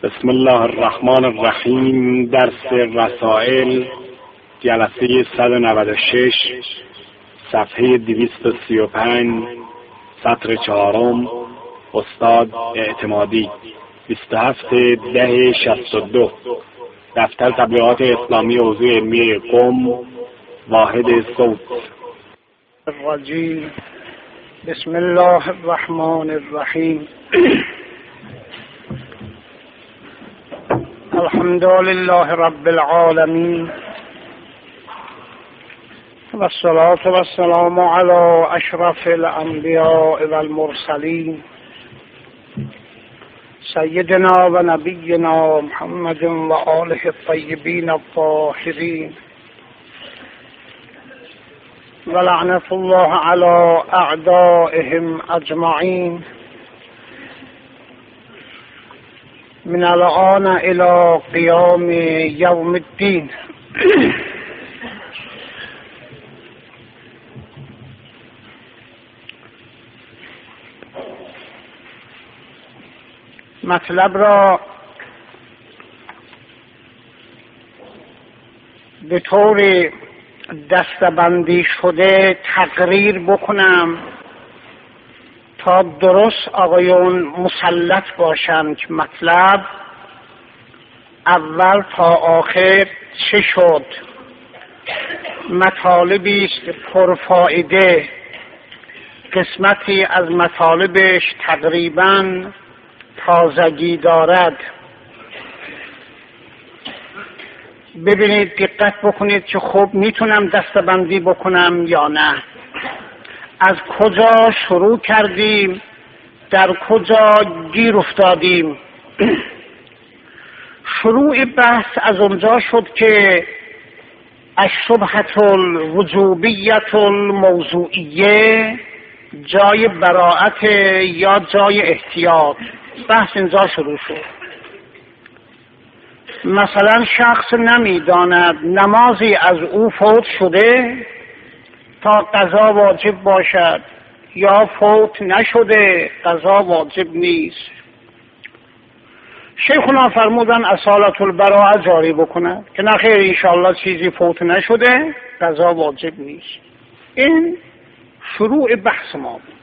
بسم الله الرحمن الرحیم. درس رسائل جلسه 196 صفحه 235 سطر 4 استاد اعتمادی 27/10/62 دفتر تبلیغات اسلامی حوزه علمی قم واحد صوت الرجیم. بسم الله الرحمن الرحیم. الحمد لله رب العالمين والصلاة والسلام على أشرف الأنبياء والمرسلين سيدنا ونبينا محمد وآله الطيبين الطاهرين ولعنة الله على أعدائهم أجمعين من الآن إلى قيام يوم الدين. مطلب را به طور دسته‌بندی شده تقریر بکنم تا درست آقایون مسلط باشند که مطلب اول تا آخر چه شد. مطالبی است پرفائده، قسمتی از مطالبش تقریباً تازگی دارد. ببینید، دقت بکنید که خب میتونم دسته‌بندی بکنم یا نه. از کجا شروع کردیم، در کجا گیر افتادیم. شروع بحث از اونجا شد که الشبهة الوجوبیة الموضوعیه جای براءت یا جای احتیاط. بحث اینجا شروع شد. مثلا شخص نمیداند نمازی از او فوت شده تا قضا واجب باشد یا فوت نشده قضا واجب نیست. شیخنا فرمودن اصالت البراءه جاری بکنند که نخیر انشاءالله چیزی فوت نشده قضا واجب نیست. این شروع بحث ما بود.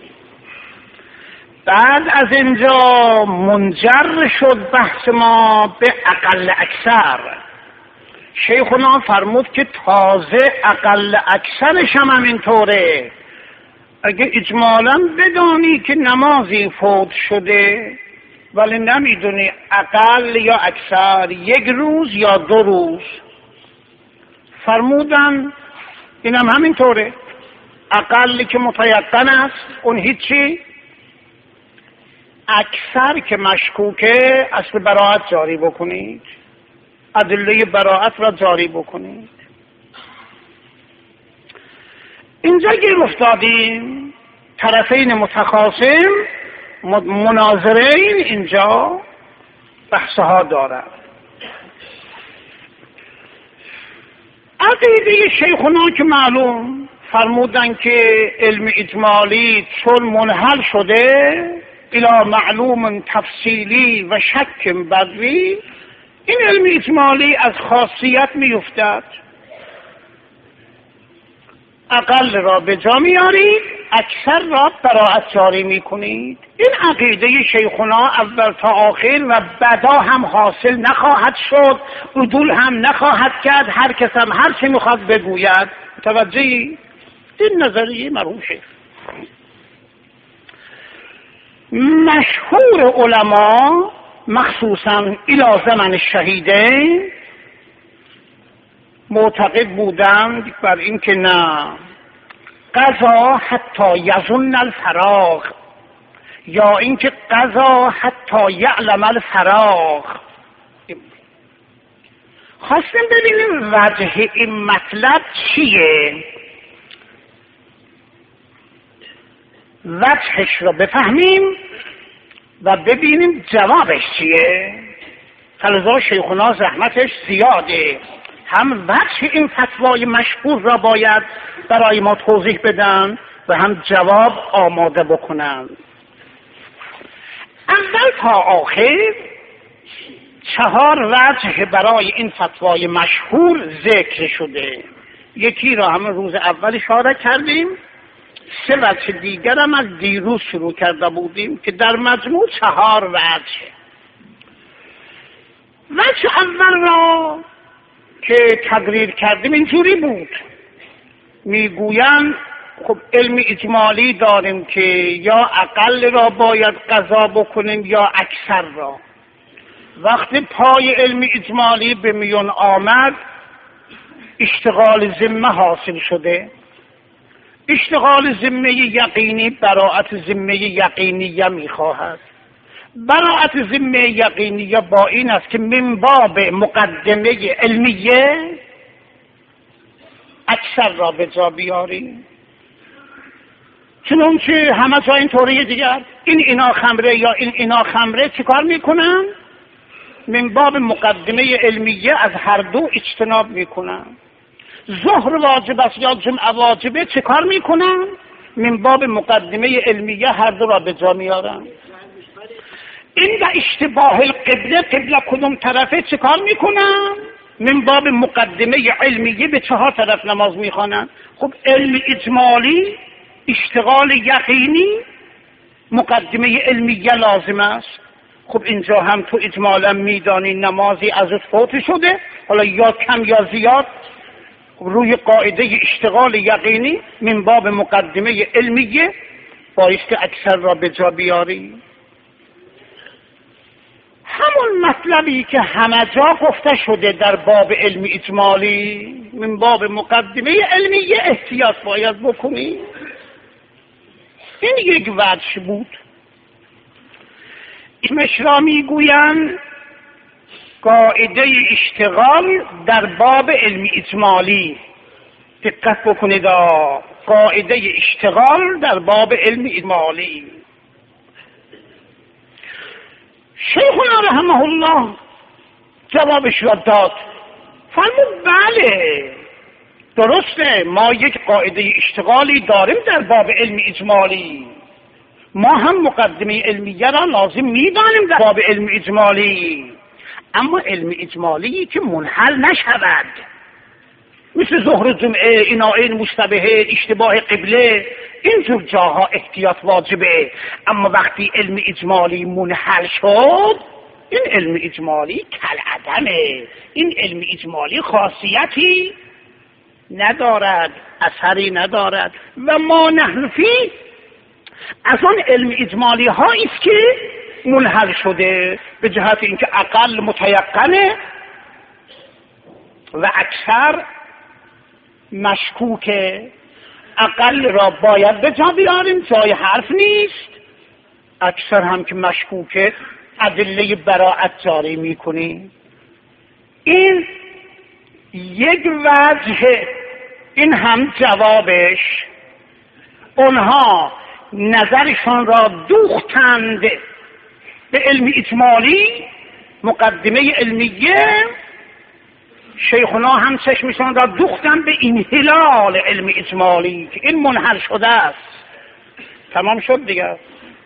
بعد از اینجا منجر شد بحث ما به اقل اکثر. شیخنا فرمود که تازه اقل اکثرش هم اینطوره. اگه اجمالا بدانی که نمازی فوت شده ولی نمیدونی اقل یا اکثر، 1 روز یا 2 روز، فرمودن اینم همینطوره. اقلی که متیقن است اون هیچی، اکثر که مشکوکه اصل براءت جاری بکنید، ادله براءت را جاری بکنید. اینجا گیر افتادیم، طرفین متخاصم مناظرین اینجا بحثها دارند. عقیده شیخنا که معلوم فرمودن که علم اجمالی چون منحل شده الى معلوم تفصیلی و شک بدوی، این علم اجمالی از خاصیت میافتد. اقل را به جا میارید، اکثر را براءت جاری میکنید. این عقیده شیخنا اول تا آخر و بعدا هم حاصل نخواهد شد، عدول هم نخواهد کرد. هر کس هم هر چی میخواد بگوید. متوجهی؟ این نظریه مرحوم شیخ. مشهور علما مخصوصا الی زمن الشهیدین معتقد بودند بر این که نه، قضا حتی یظن الفراغ، یا اینکه قضا حتی یعلم الفراغ. خواستیم ببینیم وجه این مطلب چیه، وجهش رو بفهمیم و ببینیم جوابش چیه. فلذا شیخنا زحمتش زیاده، هم وجه این فتوای مشهور را باید برای ما توضیح بدن و هم جواب آماده بکنن. اول تا آخر 4 وجه برای این فتوای مشهور ذکر شده. یکی را همه روز اول اشاره کردیم، 3 وجه دیگر هم از دیروز شروع کرده بودیم که در مجموع 4 وجه. وجه اول را که تقریر کردیم اینجوری بود، میگویند خب علم اجمالی داریم که یا اقل را باید قضا بکنیم یا اکثر را. وقتی پای علم اجمالی به میون آمد اشتغال ذمه حاصل شده. اشتغال ذمه یقینی براءت ذمه یقینیه میخواهد. براءت ذمه یقینیه با این است که من باب مقدمه علمیه اکثر را به جا بیاری. چنانچه همه جا این طوریه دیگر، اینا خمره یا اینا خمره چیکار میکنن؟ من باب مقدمه علمیه از هر دو اجتناب میکنن. ظهر واجب است یا جمعه واجبه چیکار میکنن؟ من باب مقدمه علمیه هر دو را به جا میارن. این در اشتباه القبله، قبله کدوم طرفه چیکار میکنن؟ من باب مقدمه علمیه به 4 طرف نماز میخوانن. خب علم اجمالی اشتغال یقینی مقدمه علمیه لازم است. خب اینجا هم تو اجمالا میدانی نمازی از فوت شده، حالا یا کم یا زیاد، روی قاعده اشتغال یقینی من باب مقدمه علمیه بایست اکثر را به جا بیاری. همون مطلبی که همه جا گفته شده در باب علم اجمالی، من باب مقدمه علمیه احتیاط باید بکنی. این یک وجه بود. اسمش را میگویند قاعده اشتغال در باب علم اجمالی. دقت بکنید، قاعده اشتغال در باب علم اجمالی. شیخنا رحمه الله جوابش را داد، فرمود بله درسته، ما یک قاعده اشتغالی داریم در باب علم اجمالی، ما هم مقدمه علمیه را لازم میدانیم در باب علم اجمالی، اما علم اجمالی که منحل نشود، مثل ظهر جمعه، ایناین مشتبهه، اشتباه قبله، اینجور جاها احتیاط واجبه. اما وقتی علم اجمالی منحل شد، این علم اجمالی کالعدمه، این علم اجمالی خاصیتی ندارد، اثری ندارد. و ما نحن فی از آن علم اجمالی هایی است که منحل شده به جهت اینکه اقل متیقنه و اکثر مشکوکه. اقل را باید به جا بیاریم، جای حرف نیست. اکثر هم که مشکوکه ادله براءت جاری میکنیم. این یک وجه، این هم جوابش. اونها نظرشان را دوختند به علم اجمالی، مقدمه علمیه. شیخنا هم چشمشان را دوختن به این هلال علم اجمالی که این منحل شده است. تمام شد دیگر.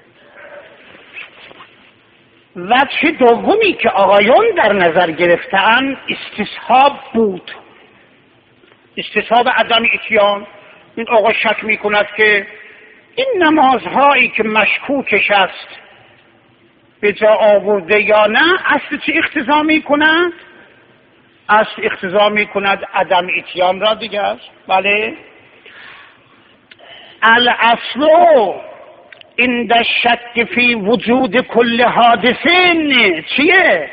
وجه دومی که آقایون در نظر گرفتن استصحاب بود، استصحاب عدم اتیان. این آقا شک می کند که این نمازهایی که مشکوکش است به جا آورده یا نه، اصل چی اقتضا می کند؟ اصل اقتضا می کند عدم اتیان را دیگر. بله، الاصل عند الشک فی وجود کل حادثین چیه؟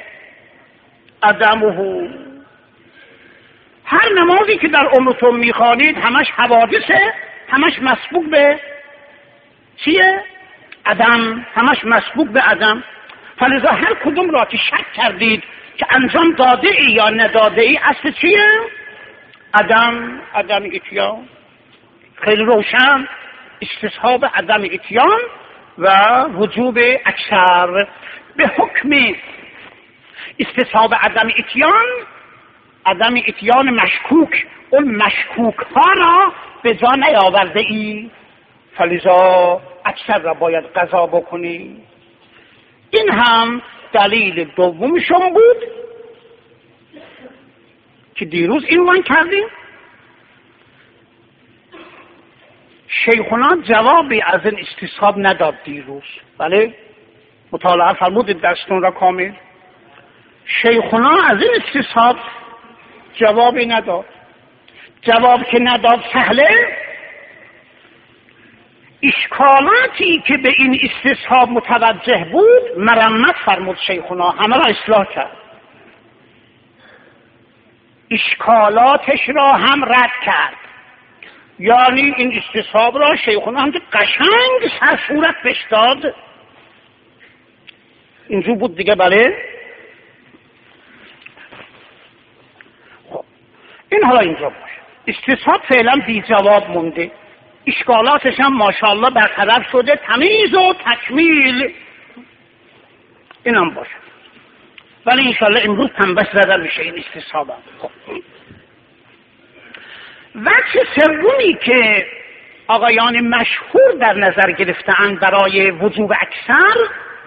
عدمه. هر نمازی که در عمرتون میخوانید همش حوادثه، همش مسبوق به چیه؟ عدم، همش مسبوق به عدم. فلذا هر کدوم را که شک کردید که انجام داده ای یا نداده ای، اصل چیه؟ عدم اتیان. خیلی روشن، استصحاب عدم اتیان و وجوب اکثر. به حکم استصحاب عدم اتیان مشکوک، اون مشکوک ها را به جا نیاورده ای، فلذا اکثر را باید قضا بکنی. این هم دلیل دومشون بود که دیروز عنوان کردیم. شیخونا جوابی از این استصحاب نداد دیروز. بله مطالعه فرمودید درستون را کامل. شیخونا از این استصحاب جوابی نداد. جواب که نداد سهله، اشکالاتی که به این استصحاب متوجه بود مرمت فرمود شیخونا، همه را اصلاح کرد، اشکالاتش را هم رد کرد. یعنی این استصحاب را شیخونا هم که قشنگ سرصورت بهش داد. اینجور بود دیگه. بله خب این حالا اینجا باشه. استصحاب فعلا بی جواب مونده، اشکالاتش هم ماشاءالله برطرف شده، تمیز و تکمیل. این هم باشه. ولی انشاءالله امروز پنبه زدن میشه این استصحاب هم. خب وجه سومی که آقایان مشهور در نظر گرفته‌اند برای وجوب اکثر،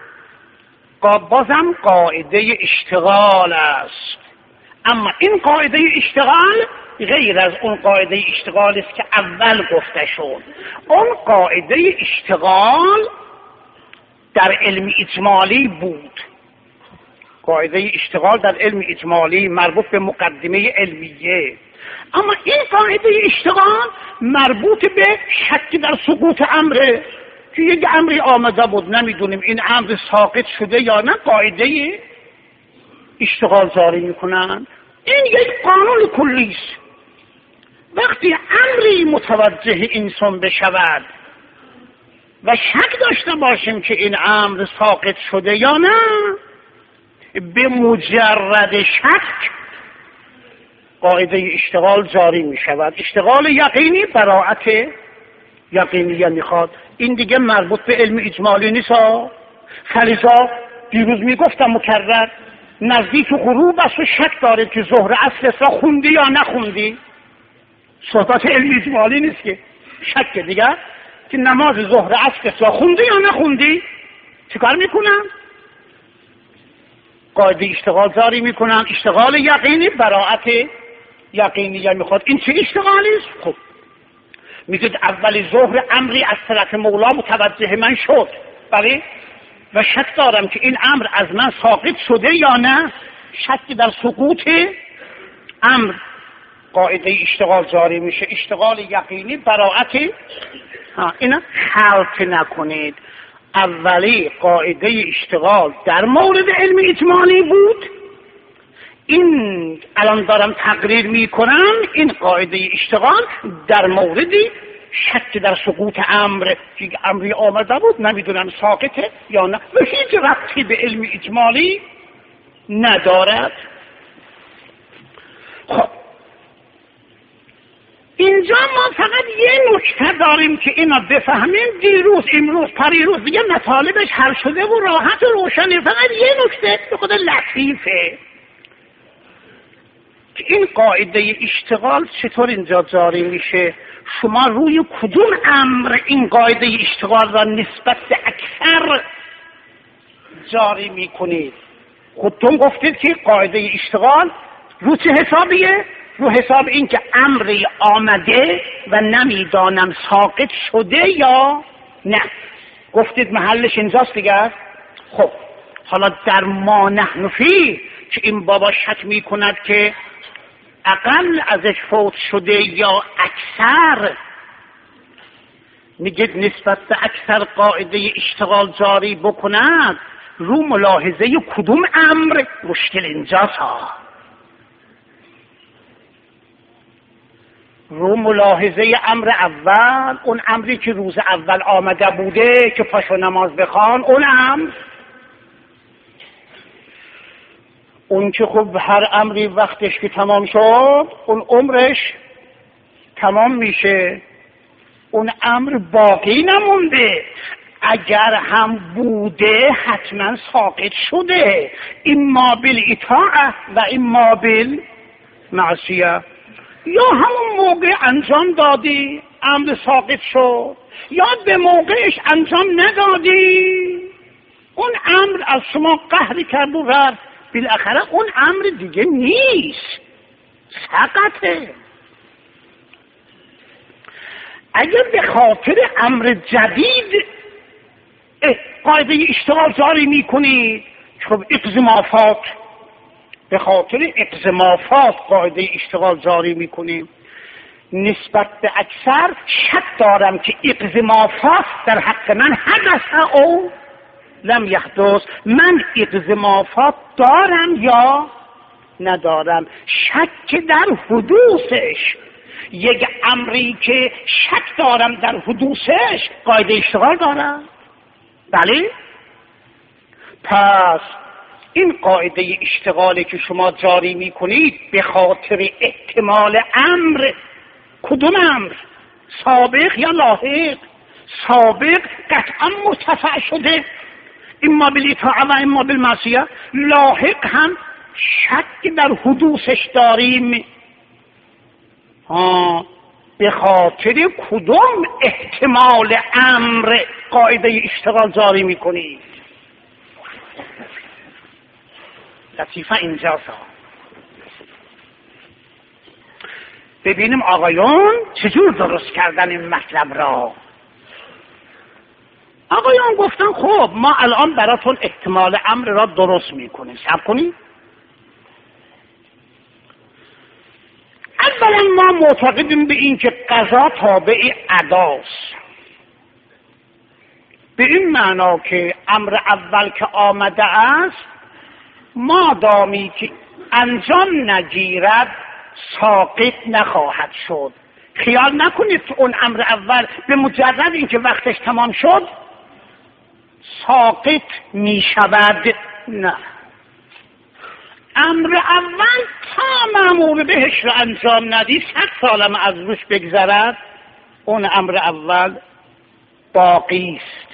بازم قاعده اشتغال است. اما این قاعده اشتغال غیر از اون قاعده اشتغال است که اول گفته شد. اون قاعده اشتغال در علم اجمالی بود. قاعده اشتغال در علم اجمالی مربوط به مقدمه علمیه. اما این قاعده اشتغال مربوط به شک در سقوط امره که یک امری آمده بود نمیدونیم این امر ساقط شده یا نه، قاعده اشتغال جاری میکنن. این یک قانون کلی است. وقتی امری متوجه انسان بشود و شک داشته باشیم که این امر ساقط شده یا نه، به مجرد شک قاعده اشتغال جاری می شود. اشتغال یقینی براعت یقینیه میخواد. این دیگه مربوط به علم اجمالی نیست. فلذا دیروز میگفتم مکرر، نزدیک غروب است و شک داره که ظهر عصر را خوندی یا نخوندی. صحبت علم اجمالی نیست که شک دیگه که نماز ظهر عصر را خوندی یا نخوندی. چیکار میکنن؟ قاعده اشتغال جاری میکنن. اشتغال یقینی براعت یقینیه میخواد. این چه اشتغالی است؟ خب میگید اول ظهر امری از طرف مولا متوجه من شد، بله، و شک دارم که این امر از من ساقط شده یا نه، شک در سقوط امر، قاعده اشتغال جاری میشه. اشتغال یقینی براعت اینا خلط نکنید. اولی قاعده اشتغال در مورد علم اجمالی بود، این الان دارم تقریر میکنم، این قاعده اشتغال در مورد شک در سقوط امر که امری آمده بود نمیدونم ساقطه یا نه و هیچ ربطی به علم اجمالی ندارد. خب اینجا ما فقط یه نکته داریم که اینا بفهمیم. دیروز امروز پریروز دیگه مطالبش حل شده و راحت و روشنه. فقط یه نکته به خود لطیفه که این قاعده اشتغال چطور اینجا جاری میشه. شما روی کدوم امر این قاعده اشتغال را نسبت به اکثر جاری میکنید؟ خودتون گفتید که قاعده اشتغال رو چه حسابیه؟ رو حساب این که امری آمده و نمیدانم ساقط شده یا نه. گفتید محلش اینجاست دیگه. خب حالا در ما نحن فی که این بابا شک میکند که اقل ازش فوت شده یا اکثر، میگید نسبت به اکثر قاعده اشتغال جاری بکند. رو ملاحظه کدوم امر مشکل اینجاست ها. رو ملاحظه امر اول، اون امری که روز اول آمده بوده که پاشو نماز بخوان، اون امر، اون که خب هر امری وقتش که تمام شد اون عمرش تمام میشه، اون امر باقی نمونده. اگر هم بوده حتما ساقط شده، اما بالاطاعه و اما بالمعصیه. یا همون موقع انجام دادی امر ساقط شد، یا به موقعش انجام ندادی اون امر از شما قهری کرد و رفت، بالاخره اون امر دیگه نیست، سقطه. اگر به خاطر امر جدید قاعده اشتغال جاری میکنید، خب اقزمافات، به خاطر اقزمافات قاعده اشتغال جاری میکنیم. نسبت به اکثر شک دارم که اقزمافات در حق من حدث او لم یحدث. من اقزمافات دارم یا ندارم؟ شک در حدوثش. یک امری که شک دارم در حدوثش قاعده اشتغال دارم. بله؟ پس این قاعده اشتغالی که شما جاری میکنید به خاطر احتمال امر، کدوم امر؟ سابق یا لاحق؟ سابق قطعا مرتفع شده، اما بالاطاعه و اما بالمعصیه. لاحق هم شک در حدوثش داریم. به خاطر کدوم احتمال امر قاعده اشتغال جاری میکنید؟ لطیفه اینجاست. ببینیم آقایون چجور درست کردن این مطلب را. آقایون گفتن خب ما الان براتون احتمال امر را درست میکنیم، صبر کنید. اولا ما معتقدیم به این که قضا تابع اداست، به این معنا که امر اول که آمده است مادامی که انجام نگیرد ساقط نخواهد شد. خیال نکنید که اون امر اول به مجرد اینکه وقتش تمام شد ساقط می شود. نه، امر اول تا مأمور بهش رو انجام ندی 100 سالم از روش بگذرد اون امر اول باقی است.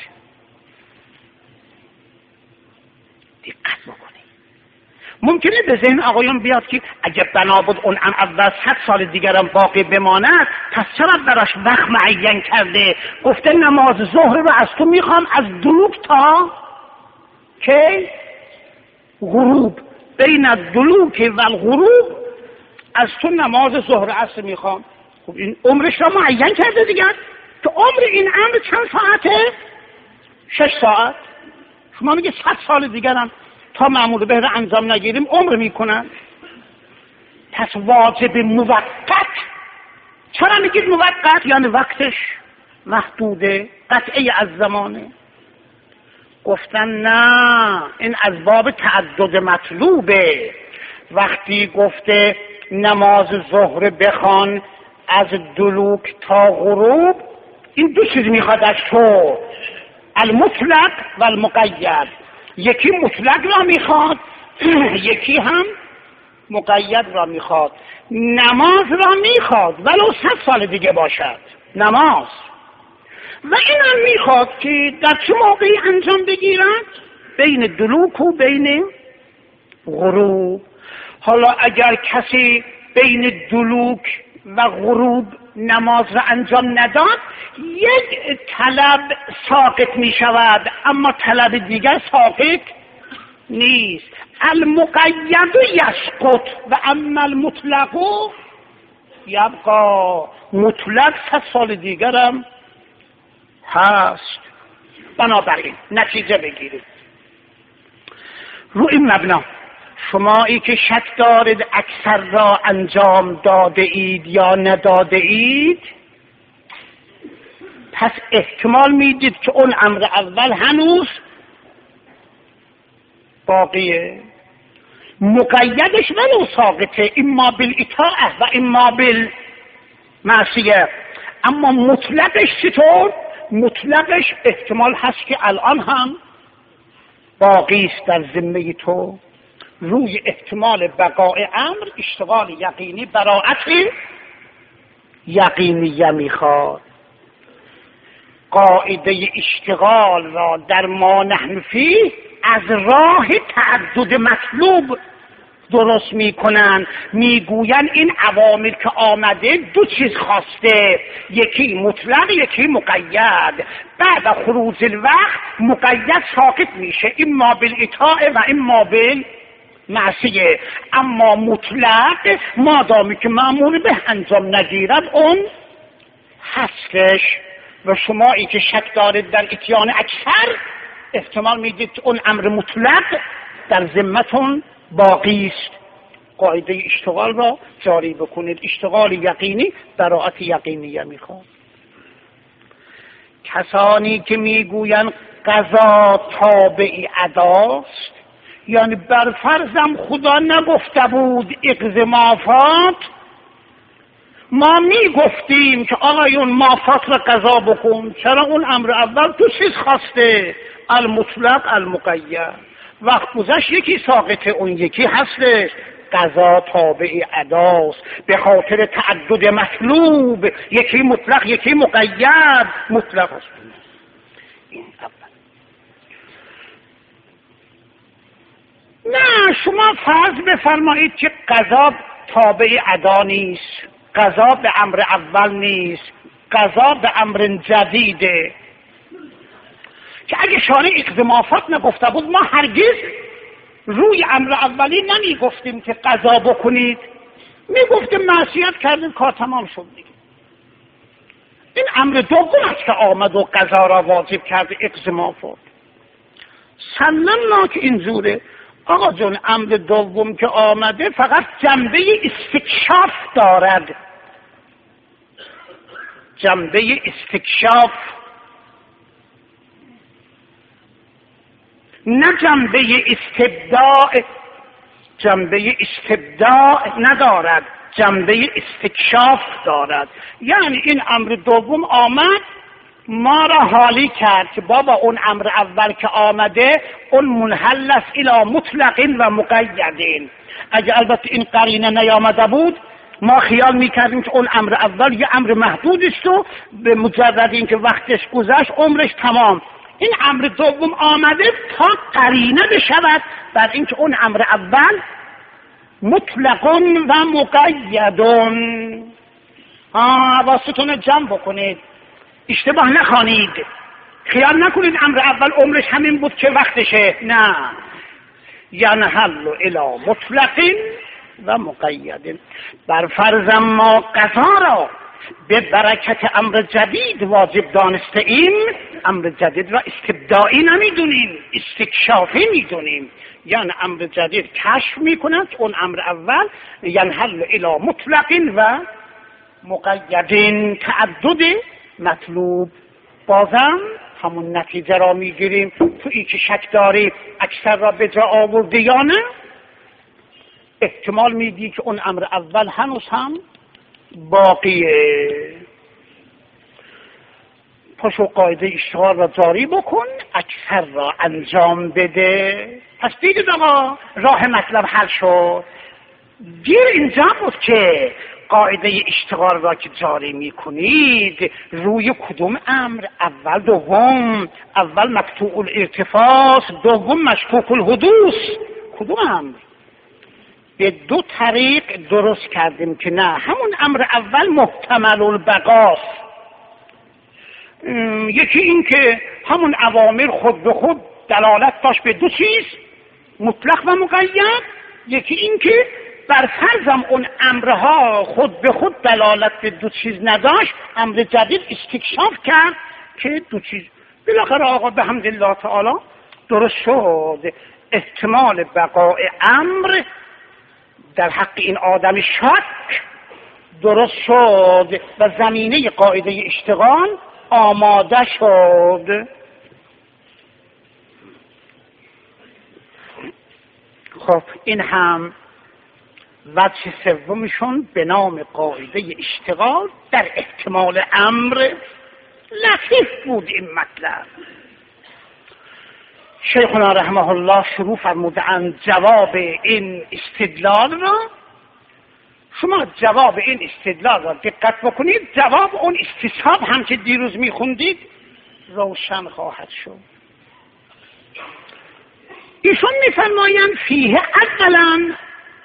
دقت بکنید. ممکنه به ذهن آقایون بیاد که اگه بنا بود اون امر اول 100 سال دیگرم باقی بماند، پس چرا براش وقت معین کرده؟ گفته نماز ظهر رو از تو میخوام از دلوک تا که غروب، بین الدلوک و الغروب از تو نماز ظهر عصر میخوام. خب این عمرش را معین کرده دیگر که عمر این امر چند ساعته؟ 6 ساعت. شما میگه 100 سال دیگرم تا مأمور به را انجام نگیریم عمر میکنن. پس واجب موقت. چرا میگید موقت؟ یعنی وقتش محدوده، قطعه از زمانه. گفتن نه، این از باب تعدد مطلوبه. وقتی گفته نماز ظهر بخوان از دلوک تا غروب، این دو چیز میخواد از تو، المطلق و المقید. یکی مطلق را میخواد، یکی هم مقید را میخواد. نماز را میخواد ولو 100 سال دیگه باشد نماز، و اینم میخواد که در چه موقعی انجام بگیرد؟ بین دلوک و بین غروب. حالا اگر کسی بین دلوک و غروب نماز را انجام نداد، یک طلب ساقط می شود اما طلب دیگر ساقط نیست. المقید یسقط و اما المطلق یبقا. مطلق 100 سال دیگرم هست. بنابراین نتیجه بگیرید رو این مبنا. شمایی که شک دارید اکثر را انجام داده اید یا نداده اید، پس احتمال میدید که اون امر اول هنوز باقیه. مقیدش ولو ساقطه، اما بالاطاعه و اما بالمعصیه. اما مطلقش چطور؟ مطلقش احتمال هست که الان هم باقی است در ذمه تو. روی احتمال بقای امر اشتغال یقینی براعت یقینیه میخواد. قاعده اشتغال را در ما نحن فیه از راه تعدد مطلوب درست میکنن، میگوین این عوامل که آمده دو چیز خواسته، یکی مطلق یکی مقید. بعد خروج الوقت مقید ساقط میشه، اما بالاطاعه و اما بالمعصیه. اما مطلق مادامی که مأمور به انجام نگیرد اون هستش. و شمایی که شک دارید در اتیان اکثر، احتمال میدید اون امر مطلق در ذمتون باقی است. قاعده اشتغال را جاری بکنید. اشتغال یقینی براءت یقینیه میخواد. کسانی که میگوین قضا تابع اداست، یعنی بر فرضم خدا نگفته بود اقضمافات، ما میگفتیم که آقایون مافات را قضا بکن. چرا اون امر اول دو چیز خواسته، المطلق المقید. وقت گذشت یکی ساقط اون یکی هستش. قضا تابع اداست به خاطر تعدد مطلوب، یکی مطلق یکی مقید. مطلق است. این اول. نه شما فرض بفرمایید که قضا تابع ادا نیست، قضا به امر اول نیست، قضا به امر جدیده، که اگه شارع اقضمافات نگفته بود ما هرگز روی امر اولی نمی گفتیم که قضا بکنید، می گفتیم معصیت کردید کار تمام شد دیگه. این امر دوم است که آمد و قضا را واجب کرد اقضمافات. سلمنا که اینجوره. آقا جون امر دوم که آمده فقط جنبه استکشاف دارد، جنبه استکشاف، نه جنبه استبداع. جنبه استبداع ندارد، جنبه استکشاف دارد. یعنی این امر دوم آمد ما را حالی کرد که بابا اون امر اول که آمده اون منحل است الی مطلق و مقید. اگه البته این قرینه نیامده بود ما خیال میکردیم که اون امر اول یه امر محدود است و به مجرد اینکه وقتش گذشت عمرش تمام. این امر دوم آمده تا قرینه بشود بر اینکه اون امر اول مطلق و مقید. حواستون جمع بکنید، اشتباه نخوانید، خیال نکنید امر اول عمرش همین بود که وقتشه. نه، ینحل الی مطلق و مقید. بر فرض ما قضا را به برکت امر جدید واجب دانسته ایم، امر جدید را استبداعی نمیدونیم، استکشافی میدونیم. یعنی امر جدید کشف میکند اون امر اول ینحل الی مطلق و مقید. تعدد مطلوب. بازم همون نتیجه را میگیریم. تو ای که شک داری اکثر را به جا آورده یا نه، احتمال میدی که اون امر اول هنوز هم باقیه. پاشو قاعده اشتغال را جاری بکن، اکثر را انجام بده. پس دیدید آقا راه مطلب حل شد. گیر اینجا بود که قاعده اشتغال را که جاری میکنید روی کدوم امر؟ اول دوم، اول مقطوع الارتفاع، دوم مشکوک الحدوث. کدوم امر؟ به دو طریق درست کردیم که نه، همون امر اول محتمل البقاست. یکی این که همون اوامر خود به خود دلالت داشت به دو چیز، مطلق و مقید. یکی این که بر فرضم اون امرها خود به خود دلالت به دو چیز نداشت، امر جدید استکشاف کرد که دو چیز. بالاخره آقا به حمد الله تعالی درست شد. احتمال بقاء امر در حق این آدم شک درست شد و زمینه قاعده اشتغال آماده شد. خب این هم وجه سومشون به نام قاعده اشتغال در احتمال امر. لطیف بود این مطلب. شیخنا رحمه الله شروع فرمودند جواب این استدلال را. شما جواب این استدلال را دقت بکنید، جواب اون استصحاب هم که دیروز میخوندید روشن خواهد شد. ایشون میفرمایند فیه اولا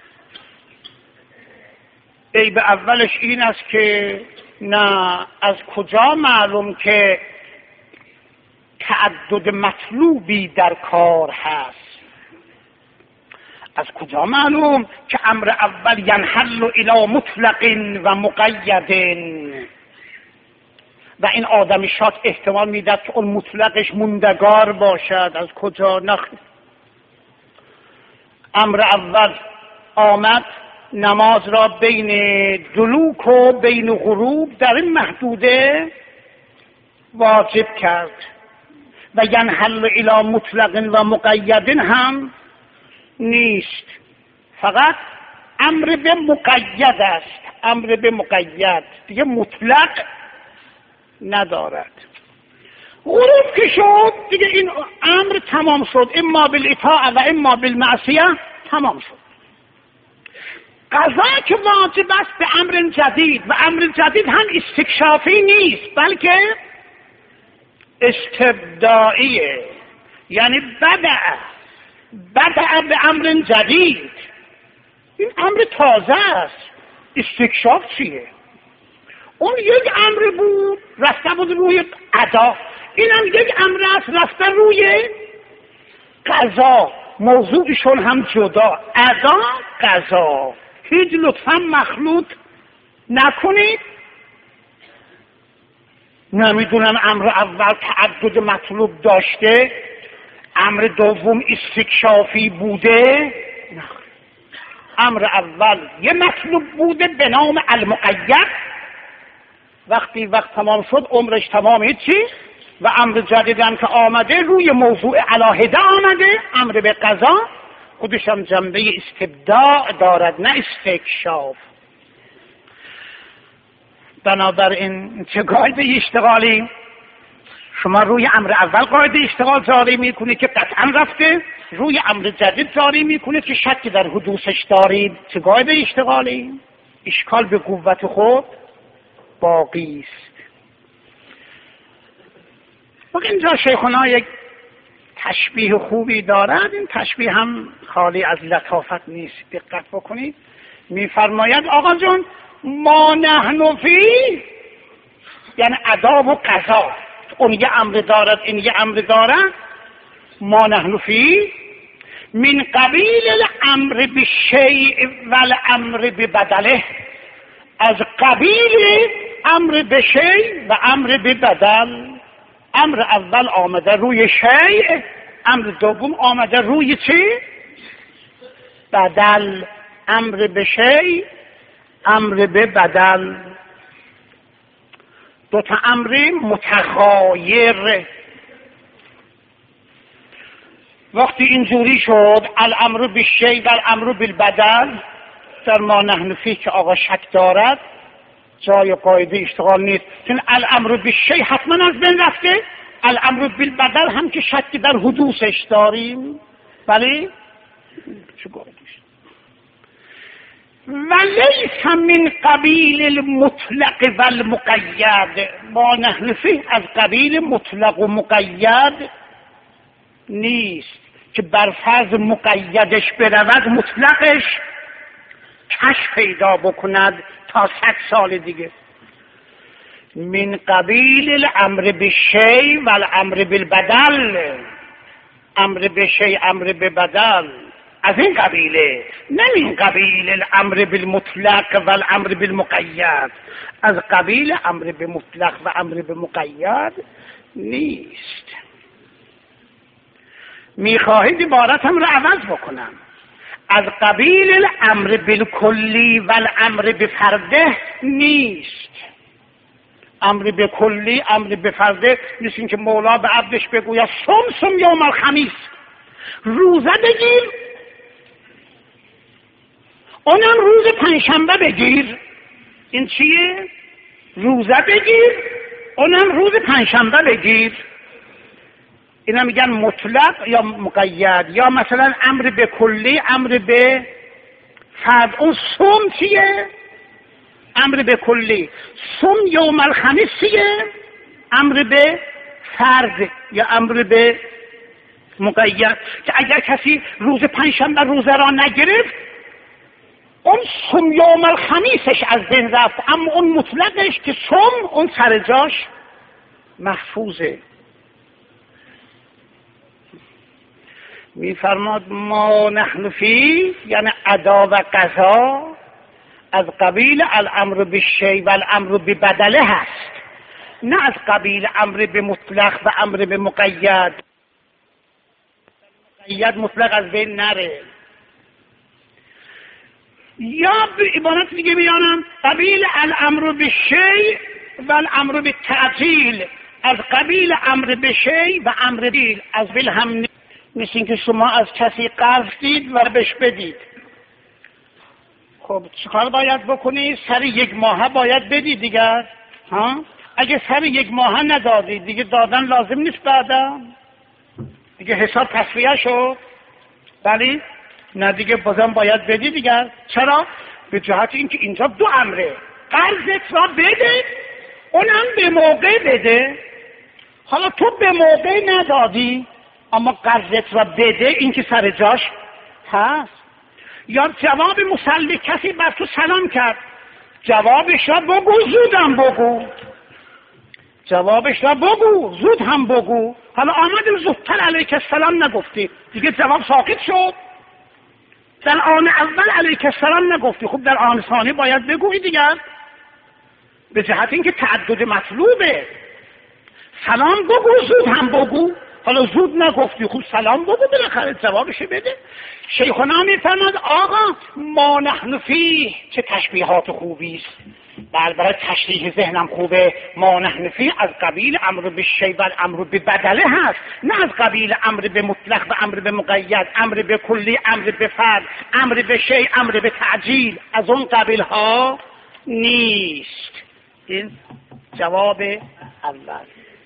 عیب اولش این است که نه از کجا معلوم که تعدد مطلوبی در کار هست؟ از کجا معلوم که امر اول ینحل الی مطلق و مقید و این آدمی شاد احتمال میداد که اون مطلقش موندگار باشد؟ از کجا؟ نخ. امر اول آمد نماز را بین دلوک و بین غروب در این محدوده واجب کرد و ینحل الی مطلق و مقید هم نیست، فقط امر به مقید است. امر به مقید دیگه مطلق ندارد. غروب که شد دیگه این امر تمام شد، اما بالاطاعه و اما بالمعصیه تمام شد. قضا که واجب است به امر جدید و امر جدید هم استکشافی نیست بلکه استبداعیه، یعنی بدع به امر جدید. این امر تازه است. استکشاف چیه؟ اون یک امر بود رفته بود روی ادا، این هم یک امر است رفته روی قضا. موضوعشون هم جدا، ادا قضا. هیچ لطفا مخلوط نکنید. نمیدونم امر اول تعدد مطلوب داشته، امر دوم استکشافی بوده. نه، امر اول یه مطلوب بوده به نام المقید، وقتی وقت تمام شد عمرش تمام هیچی، و امر جدید هم که آمده روی موضوع علاهده آمده، امر به قضا، خودش هم جنبه استبداع دارد نه استکشاف. بنابراین چه قاعده اشتغالی؟ شما روی امر اول قاعده اشتغال جاری میکنید که قطعا رفته، روی امر جدید جاری میکنید که شک در حدوثش دارید. چه قاعده اشتغالی؟ اشکال به قوت خود باقی است. وقت اینجا شیخنا یک تشبیه خوبی دارد، این تشبیه هم خالی از لطافت نیست، دقت بکنید. میفرماید آقا جون ما نحن فی، یعنی ادا و قضا، اون یه امر دارد این یه امر دارد. ما نحن فی من قبیل الامر بالشیء والامر ببدله، از قبیل امر به شیء و امر به بدل. امر اول آمده روی شیء، امر دوم آمده روی چی؟ بدل. امر به شیء، امر به بدل، دو تا امر متغایر. وقتی اینجوری شد الامر بالشیء و الامر بالبدل در ما نحن فیه که آقا شک دارد، جای قاعده اشتغال نیست، چون الامر بالشیء حتما از بین رفته، الامر بالبدل هم که شک در حدوثش داریم. بله چه قاعده است؟ ولیس من قبیل المطلق و المقید، ما نحن فیه از قبیل مطلق و مقید نیست که بر فرض مقیدش برود مطلقش کشف پیدا بکند تا 100 سال دیگه. من قبیل الامر بالشیء و الامر بالبدل، امر بالشیء امر بالبدل از این قبیله، نه من قبیل الامر بالمطلق و الامر بالمقید، از قبیل امر بالمطلق و امر بالمقید نیست. میخواهید عبارتم را عوض بکنم، از قبیل الامر بالکلی و الامر بفرده نیست. امر بکلی امر بفرده نیست این که مولا به عبدش بگوید صم یوم الخمیس، روزه بگیر، اونم روز پنجشنبه بگیر. این چیه؟ روزه بگیر، اونم روز پنجشنبه بگیر. اینا میگن مطلق یا مقید. یا مثلا امر به کلی امر به فرد. اون صوم چیه؟ امر به کلی. صوم یوم الخمیس چیه؟ امر به فرد یا امر به مقید. که اگر کسی روز پنجشنبه روزه را نگرفت اون سم یوم الخمیسش از بین رفت، اما اون مطلقش که سم اون سر جاش محفوظه. میفرماد ما نحن فی، یعنی ادا و قضا از قبیل الامر بالشیء و الامر ببدله هست، نه از قبیل امر به مطلق و امر به مقید. مقید مطلق از بین نره. یا به عبارت دیگه بیانم قبیل الامر بالشیء و الامر بالتعجیل، از قبیل امر بشیء و امر بیل از بیل هم مثل اینکه شما از کسی قرض دید و بهش بدید. خب چیکار باید بکنی؟ سر 1 ماه باید بدی دیگر. اگه سر 1 ماه ندادی دیگه دادن لازم نیست، بعدا دیگه حساب تصفیه شد. بله نه دیگه بازم باید بدی دیگر. چرا؟ به جهت اینکه اینجا 2 امره، قرضت را بده اونم به موقع بده. حالا تو به موقع ندادی اما قرضت را بده، این که سر جاش هست. یا جواب مسلم کسی بر تو سلام کرد، جوابش را بگو، زودم بگو. جوابش را بگو، زود هم بگو. حالا آمدیم زودتر علیک السلام نگفتی، دیگه جواب ساقط شد. در آن اول علیک السلام نگفتی، خب در آن ثانی باید بگویی دیگر، به جهت اینکه تعدد مطلوبه. سلام بگو، زود هم بگو. حالا زود نگفتی، خوب سلام بگو، بالاخره جوابش بده. شیخنا میفرماد آقا ما نحن فیه، چه تشبیهات خوبی است. برای تشریح ذهنم خوبه. ما نحن فیه از قبیل امر بالشیء و امر ببدله هست، نه از قبیل امر به مطلق و امر به مقید، امر به کلی، امر به فرد، امر به شیء، امر به تعجیل، از اون قبیل ها نیست. این جواب اول.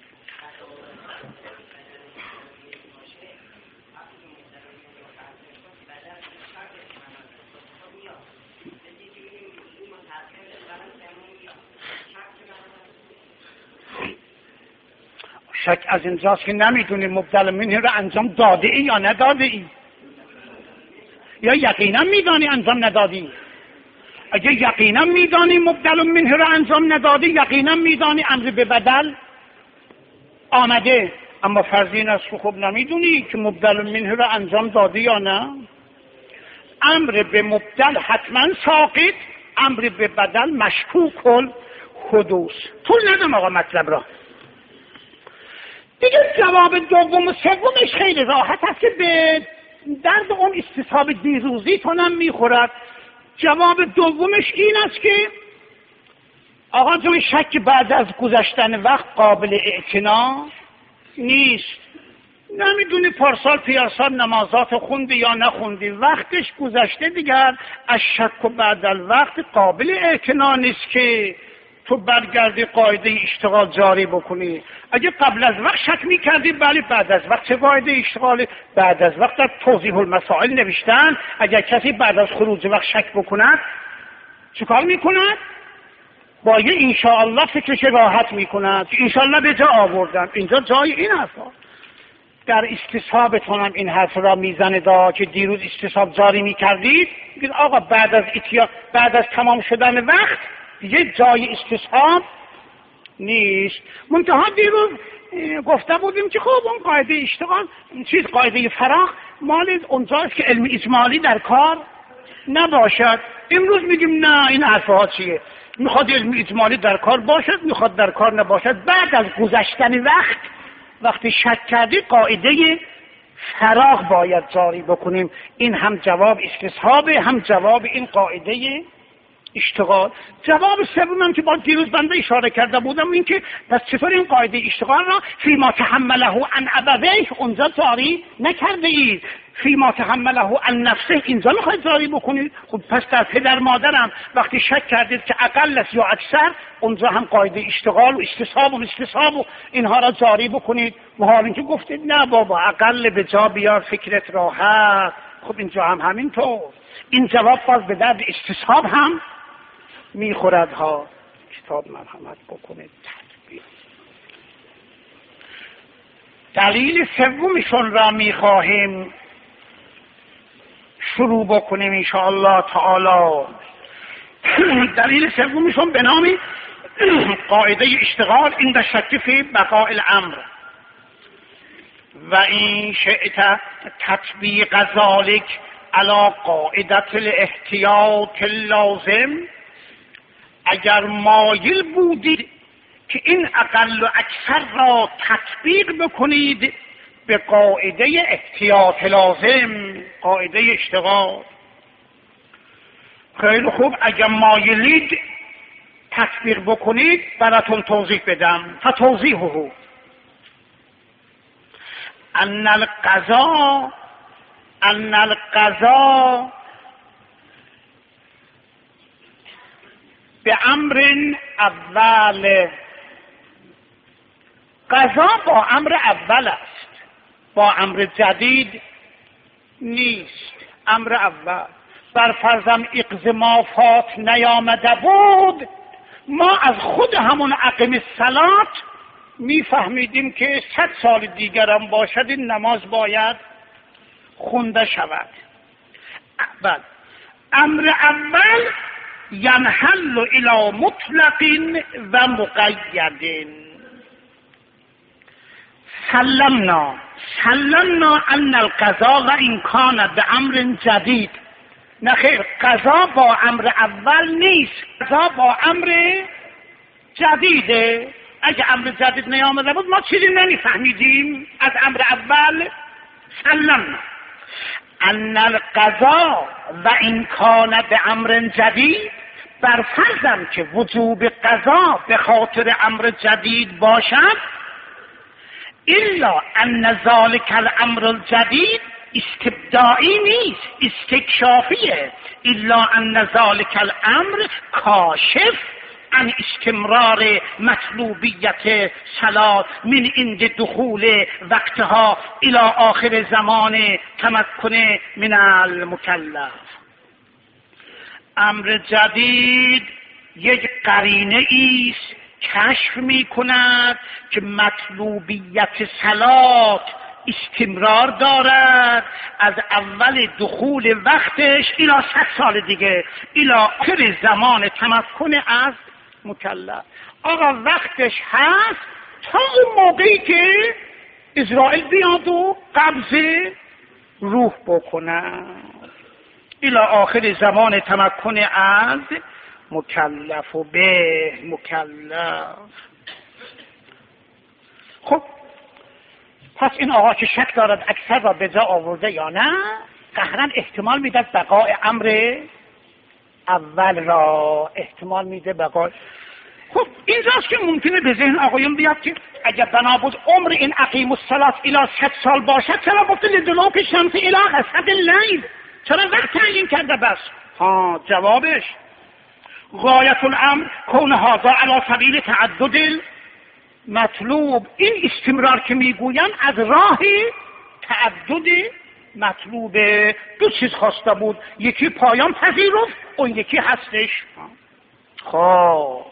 شک از اینجاست که نمیدونی مبدل منه رو انجام داده ای یا نداده ای، یا یقینا میدانی انجام ندادی. اگه یقینا میدانی مبدل منه رو انجام ندادی، یقینا میدانی امر به بدل آمده، اما فرض این است که خب نمیدونی که مبدل منه رو انجام دادی یا نه. امر به مبدل حتما ساقط، امر به بدل مشکوک الحدوث. طول ندم آقا مطلب را دیگه. جواب دوم و سومش خیلی راحت است که به درد اون استصحاب دیروزی تونم میخورد. جواب دومش این است که آقا جون شک بعد از گذشتن وقت قابل اعتنا نیست. نمیدونی پارسال پیارسال نمازات خوندی یا نخوندی، وقتش گذشته دیگر. از شک و بعد الوقت قابل اعتنا نیست که تو برگردی قاعده اشتغال جاری بکنی. اگه قبل از وقت شک میکردی، بله بعد از وقت چه قاعده اشتغال؟ بعد از وقت در توضیح المسائل نوشتن اگر کسی بعد از خروج وقت شک بکند چیکار میکند؟ با یه انشاءالله فکرش راحت میکند که انشاءالله به جا آوردن. اینجا جای این حرف در استصحابتون هم این حرف را میزنه دا که دیروز استصحاب جاری میکردید، میگید آقا بعد از تمام شدن وقت یه جای استصحاب نیست. منتها دیروز گفته بودیم که خب اون قاعده اشتغال قاعده فراغ مال اونجاست که علم اجمالی در کار نباشد. امروز میگیم نه، این حرفها چیه؟ میخواد علم اجمالی در کار باشد، میخواد در کار نباشد. بعد از گذشتن وقتی شک کردی قاعده فراغ باید جاری بکنیم. این هم جواب استصحابه، هم جواب این قاعده اشتغال. جواب سومم که با دیروز بنده اشاره کرده بودم این که پس چطور این قاعده اشتغال را فیما تحمله عن ابویه اونجا جاری نکرده اید، فیما تحمله عن نفسه اینجا میخواید جاری بکنید. خب پس در پدر مادرم وقتی شک کردید که اقل است یا اکثر، اونجا هم قاعده اشتغال و استصحاب و اینها را جاری بکنید. و حالا اینکه گفتید نه بابا اقل به جا بیار فکرت راحت، خب اینجا هم همینطور. این جواب باز به درد استصحاب هم میخورد ها. کتاب مرحمت بکنید. دلیل سومشون را میخواهیم. شروع بکنیم انشاءالله تعالی. دلیل سومشون به نام قاعده اشتغال عند الشک فی بقاء الامر و این شئت تطبیق ذلك علی قاعده الاحتیاط اللازم. اگر مایل بودید که این اقل و اکثر را تطبیق بکنید به قاعده احتیاط لازم، قاعده اشتغال، خیلی خوب، اگر مایلید تطبیق بکنید براتون توضیح بدم. فتوضیحه ان القضا به امر اول، قضا با امر اول است، با امر جدید نیست. امر اول بر فرضم اقزمافات نیامده بود، ما از خود همون اقیم الصلات میفهمیدیم که 100 سال دیگرم باشد این نماز باید خونده شود. امر اول ینحل الی مطلق و مقید. سلمنا ان القضا و این کان به امر جدید. نه خیر، قضا با امر اول نیست، قضا با امر جدیده. اگه امر جدید نیامده بود ما چیزی نمیفهمیدیم از امر اول. سلمنا ان القضا و این کان به امر جدید، بر فرضم که وجوب قضا به خاطر امر جدید باشد، الا ان ذلک الامر الجدید استبدائی نیست، استکشافیه. الا ان ذلک الامر کاشف عن استمرار مطلوبیت صلاة من عند دخول وقتها الى آخر زمان تمکن من المکلف. امر جدید یک قرینه ایست کشف می کند که مطلوبیت صلاة استمرار دارد از اول دخول وقتش الی 100 سال دیگه، الی آخر زمان تمکن از مکلف. آقا وقتش هست تا اون موقعی که اسرائیل بیاد و قبض روح بکند، الی آخر زمان تمکن از مکلف و به مکلف. خب پس این آقا که شک دارد اکثر را به جا آورده یا نه، قهرن احتمال میده بقای امر اول را، احتمال میده بقای. خب اینجاست که ممکنه به ذهن آقایون بیاد که اگر بنا بود عمر این اقیم الصلاة الی 100 سال باشد، چرا گفته لدلوک شمس الی غسق اللیل؟ چرا وقت تعیین کرده بس؟ جوابش غایت الامر کون هذا علی سبیل تعدد مطلوب. این استمرار که میگویم از راه تعدد مطلوب. دو چیز خواسته بود، یکی پایان پذیرفت، اون یکی هستش. خب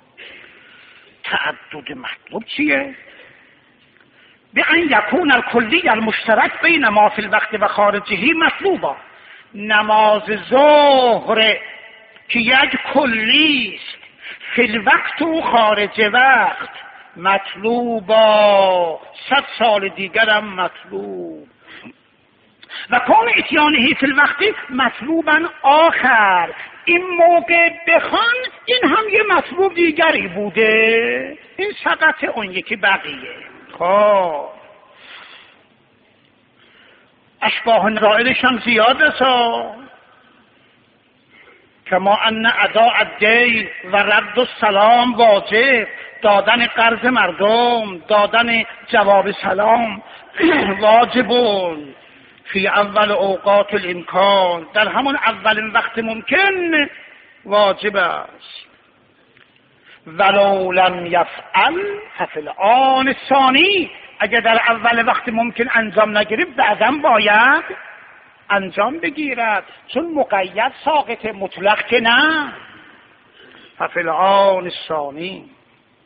تعدد مطلوب چیه؟ به ان یکون الکلی المشترک بین ما فی الوقت و خارجه مطلوبا. نماز ظهر که یک کلی است فی الوقت و خارج وقت مطلوبا، 100 سال دیگرم مطلوب. و کون اتیانهی فی الوقت مطلوبا آخر، این موقع بخوان این هم یه مطلوب دیگری بوده، این سقط اون یکی بقیه. خب اشباه رائلش هم زیاد است، کما ان اداء الدین و رد السلام واجب، دادن قرض مردم، دادن جواب سلام واجبون فی اول اوقات الامکان، در همون اولین وقت ممکن واجب است. ولو لم یفعل ففی الآن الثانی، اگر در اول وقت ممکن انجام نگیرد بعداً باید انجام بگیرد، چون مقید ساقط مطلق که نه. ففی الآن الثانی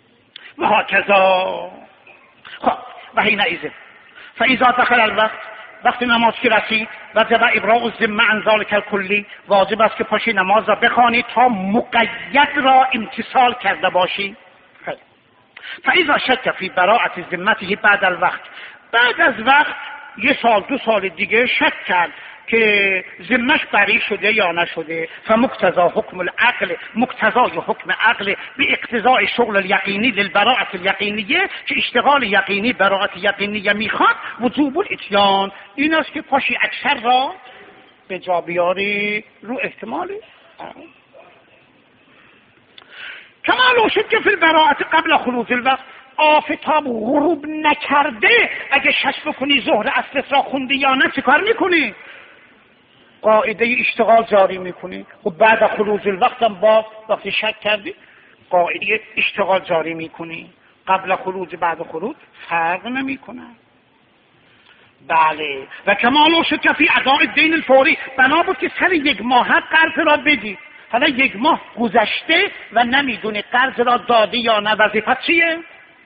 و هکذا. خب و حینئذ فاذا دخل الوقت وقتی نماز که رسید وجب ابراء الذمه عن ذلک الکلی، واجب است که پاشی نماز را بخوانی تا مقید را امتثال کرده باشی. فاذا شک فی براءة ذمته بعد الوقت، بعد از وقت یه سال 2 سال دیگه شک کرد که ذمش بری شده یا نشده، فمقتضا حکم العقل، مقتضای حکم عقل به اقتضاء شغل الیقینی للبراءة الیقینیه، که اشتغال یقینی براءة یقینیه میخواد، وجوب الاتیان، این است که پاشی اکثر را به جا بیاری رو احتمالی. کما لو شک فی البراءة قبل خروج الوقت، آفتاب غروب نکرده اگه شک بکنی ظهر اصل را خوندی یا نه، چه کار میکنی؟ قاعده اشتغال جاری میکنی. و بعد خروج الوقت هم با وقتی شک کردی قاعده اشتغال جاری میکنی. قبل خروج بعد خروج فرق نمیکنه. بله. و کمالو شد فی اداء الدین الفوری، بنا بود که سر 1 ماه قرض را بدی، حالا 1 ماه گذشته و نمیدونی قرض را دادی یا نه، وظیفت چیه؟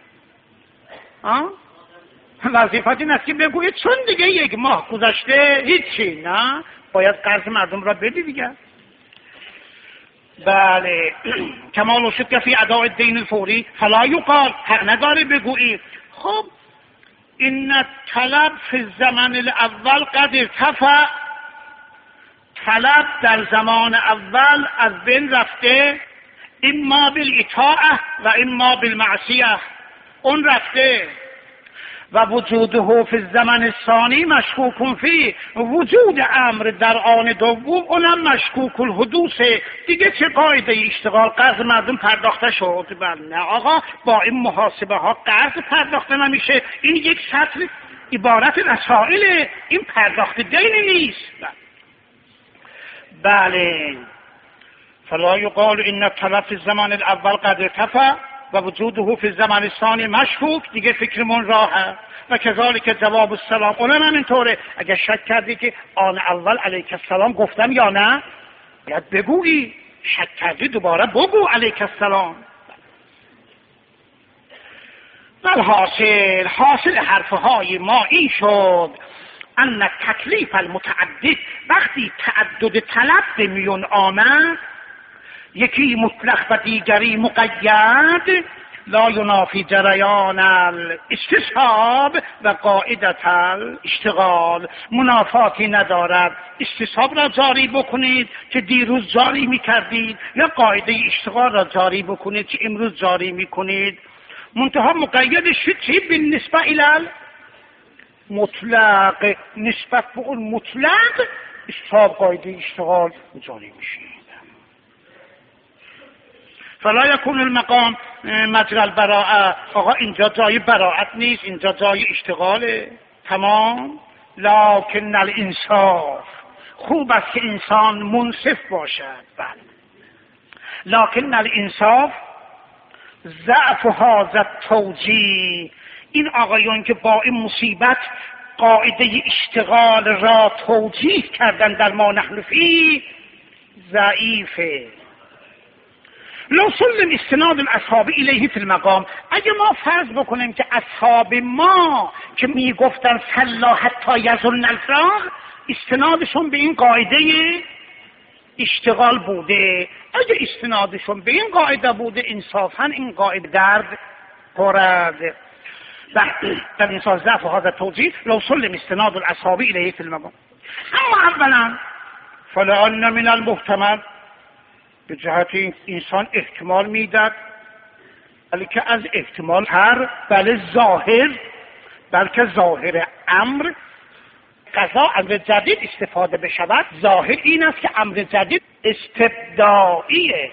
وظیفت این است که بگویی چون دیگه 1 ماه گذشته هیچی، نه باید قرض مردم را بدی دیگه. بله. کمال شد فی اداء الدین الفوری فلا یقال، حق نداره بگویی خب این طلب فی الزمن الاول قد ارتفع، طلب در زمان اول از بین رفته، اما بالاطاعه و اما بالمعصیه، اون رفته. و وجوده فی الزمن الثانی مشکوک فی، وجود امر در آن دوم اونم مشکوک الحدوث. دیگه چه قاعده اشتغال قرض مردم پرداخته شد؟ نه آقا، با این محاسبه ها قرض پرداخته نمیشه. این یک سطر عبارت رسائل، این پرداخت دینی نیست. بله. فلا یقال ان الطلب فی الزمان الاول قد ارتفع و وجوده فی الزمان الثانی مشکوک، دیگه فکرمون راحه. و کذالک جواب السلام، اونم همینطوره. اگر شک کردی که آن اول علیک السلام گفتم یا نه، باید بگویی. شک کردی دوباره بگو علیک السلام. حاصل حرفهای ما این شد ان تکلیف المتعدد، وقتی تعدد طلب به میون آمد، یکی مطلق و دیگری مقید، لا ینافی جریان الاستصحاب و قاعدت الاشتغال، منافاتی ندارد استصحاب را جاری بکنید که دیروز جاری میکردید، یا قاعده اشتغال را جاری بکنید که امروز جاری میکنید. منتها مقید شد چی؟ بالنسبه الی مطلق، نسبت به اون مطلق استصحاب قاعده اشتغال جاری میشه. فلا یکون المقام مجرى البراءه، آقا اینجا جای براءت نیست، اینجا جای اشتغاله. تمام. لکن الانصاف، خوب است که انسان منصف باشد. بله. لکن الانصاف ضعف هذا التوجیه، این آقایون که با این مصیبت قاعده اشتغال را توجیه کردن در ما نحن فی، ضعیفه. لو سلم استناد الاصحاب الیه فی المقام، اگه ما فرض بکنیم که اصحاب ما که میگفتن صلا حتی یظن الفراغ، استنادشون به این قاعده اشتغال بوده، اگه استنادشون به این قاعده بوده، انصافا این قاعده درد خورد. در انصاف ضعف هذا التوجیه لو سلم استناد الاصحاب الیه فی المقام. اما اولا فلان من المحتمل، به جهت انسان احتمال میداد، بلکه از احتمال هر بلکه ظاهر امر قضا امر جدید استفاده بشود. ظاهر این است که امر جدید استبداعیه.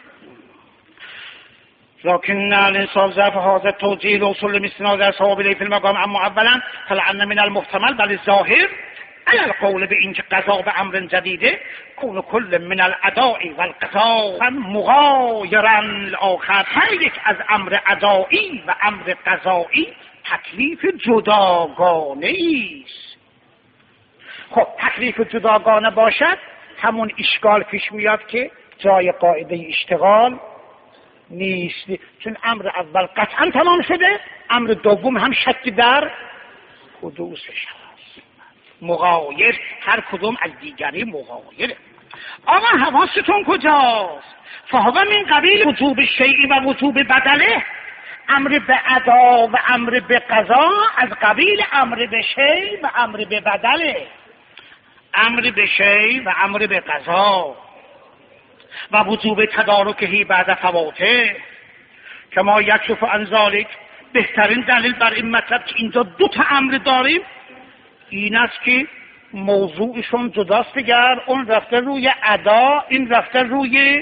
لكن الانصاف ضعف هذا التوجيه وصول استناد اصحاب الیه فی المقام. اما اولا فلعن من المحتمل، بل الظاهر على القول بإن قضاء بأمر جديد كون كل من الأداء والقضاء مغايرا الآخر، هر یک از امر ادایی و امر قضایی تکلیف جداگانه است. خب تکلیف جداگانه باشد، همون اشکال پیش میاد که جای قاعده اشتغال نیست، چون امر اول قطعا تمام شده، امر دوم هم شک در حدوثش هست. مغایر، هر کدوم از دیگری مغایره. آقا حواستون کجاست؟ فهو من قبیل وجوب شیئی و وجوب بدله. امر به ادا و امر به قضا از قبیل امر به شیء و امر به بدله. امر به شیء و امر به قضا و وجوب تدارکهی بعد فواته کما یکشف عن ذلک. بهترین دلیل بر این مطلب که اینجا دو تا امر داریم این است که موضوعشون جداست دیگر. اون رفته روی ادا، این رفته روی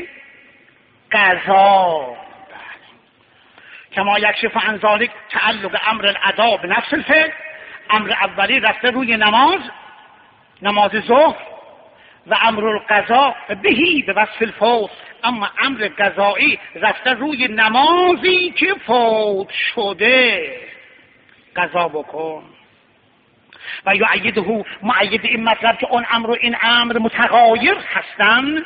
قضا. کما یکشف عن ذلک تعلق امر الادا به نفس الفعل. امر اولی رفته روی نماز ظهر و امر القضا بهی به وصف الفوت. اما امر قضایی رفته روی نمازی که فوت شده، قضا بکن. و یعیده معید این مطلب که اون امر و این امر متغایر هستند.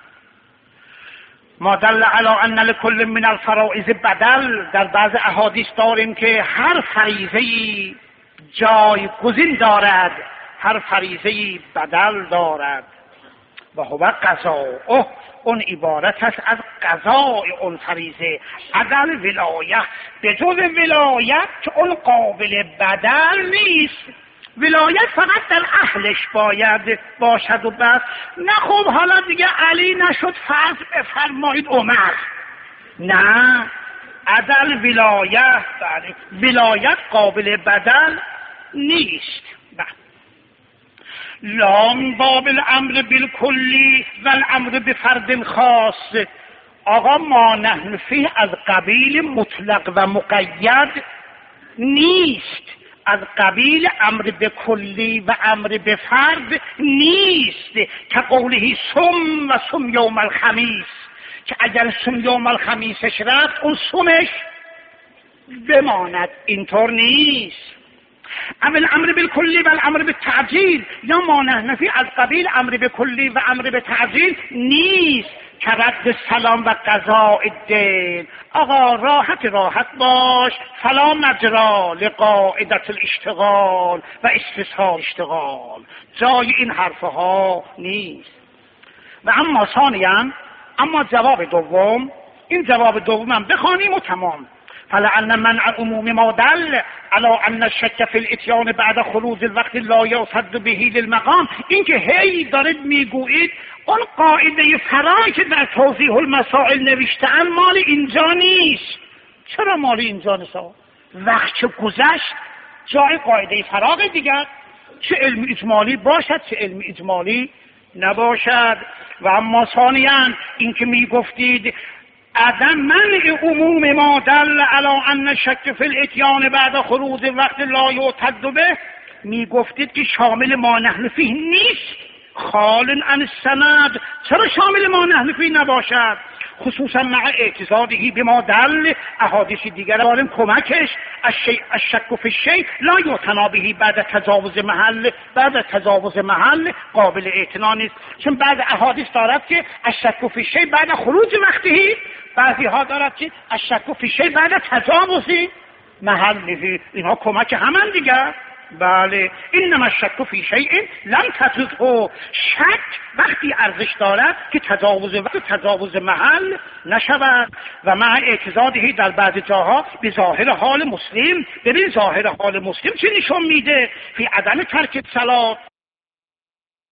ما دل علی ان لكل من الفرائض بدل. در بعض احادیث داریم که هر فریضه‌ای جایگزین دارد، هر فریضه‌ای بدل دارد. و هو قضا، اون عبارت است از قضای اون فریضه. عدل ولایت، به جز ولایت که اون قابل بدل نیست. ولایت فقط در اهلش باید باشد و بس. نه خب حالا دیگه علی نشد فرض بفرمایید عمر. نه، عدل ولایت، ولایت قابل بدل نیست. لا من باب الامر بالکلی و الامر بفرد خاص. آقا ما نحن فیه از قبیل مطلق و مقید نیست، از قبیل امر به کلی و امر به فرد نیست. که قوله سم و سم یوم الخمیس، که اگر سم یوم الخمیسش رفت اون سمش بماند. اینطور نیست. اما الامر بالکلی و الامر بالتعجیل، یا ما نحن فی از قبیل امر به کلی و امر به تعجیل نیست. که رد سلام و قضاء الدین. آقا راحت باش، فلا مجرا لقاعدت الاشتغال و استصحاب اشتغال، جای این حرفها نیست. و اما ثانیاً، اما جواب دوم، این جواب دومم بخوانیم و تمام. فلعل منع عموم ما دل على ان الشك في الاتيان بعد خروج الوقت لا يصد به للمقام. این که هی دارید میگویید اون قاعده فرعی که در توضیح المسائل نوشته‌اند مال اینجا نیست. چرا مال اینجا نیست؟ وقت چه گذشت جای قاعده فراغ دیگر، چه علم اجمالی باشد چه علم اجمالی نباشد. و اما ثانیاً این که میگفتید عدم منع عموم ما دل علی ان شک فی الاتیان بعد خروج وقت لا یعتد به، میگفتید که شامل ما نحن فیه نیست، خال عن السند. چرا شامل ما نحن فیه نباشد؟ خصوصا مع اعتزاده به ما دل. احادیث دیگر داریم کمکش الشک فی الشیء لا یعتنا به بعد تجاوز محل قابل اعتنا نیست. چون بعض احادیث دارد که الشک فی الشیء بعد خروج وقتی، بعضی ها دارد که الشک فی الشیء بعد تجاوز محله. اینها کمک همن دیگر. بله، اینما الشک فی شیء لم تطلقه. شک وقتی ارزش دارد که تجاوز محل نشود. و مع اعتزاده در بعض جاها به ظاهر حال مسلم. ببین ظاهر حال مسلم چی نشون میده؟ فی عدم ترک صلات